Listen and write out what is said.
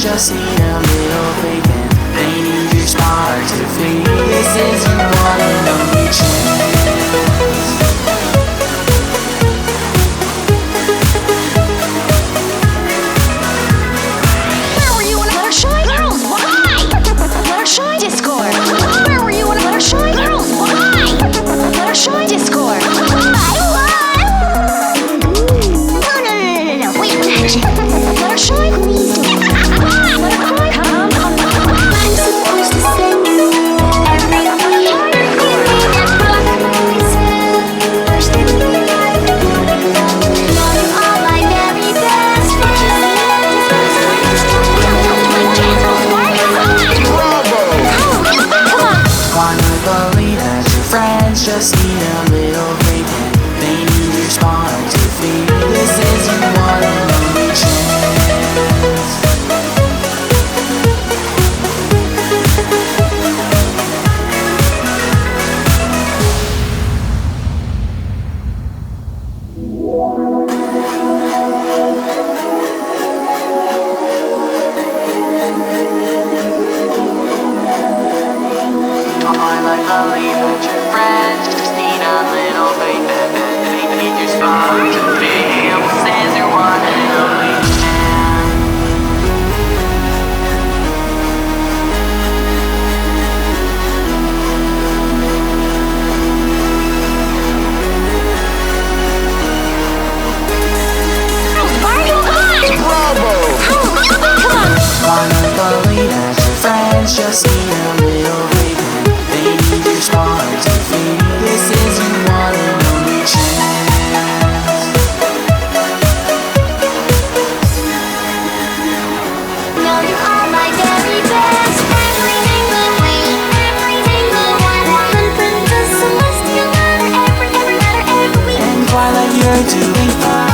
just need a little faith and they need your spark to fade. This is your one and only chance. Where were you when Fluttershy? Girls, why? Fluttershy Discord. Where were you when Fluttershy? Girls, why? Fluttershy Discord. No. Wait, Fluttershy, please don't. Fluttershy, come on. I'm supposed to send you everything. First in the life, you are my very best Wanna believe that your friends just need a little faith and they need your spark to feed. This is your one and only chance. I believe that your friends just need a little faith and they need your spark to feed. This is your one and only chance. Wanna believe that your friends just need a little faith and they need your spark to feed. This is your one and only chance. No, you are my very best. Every single week, every single one. One princess, celestial matter, every matter, every week. And Twilight, you're doing fine.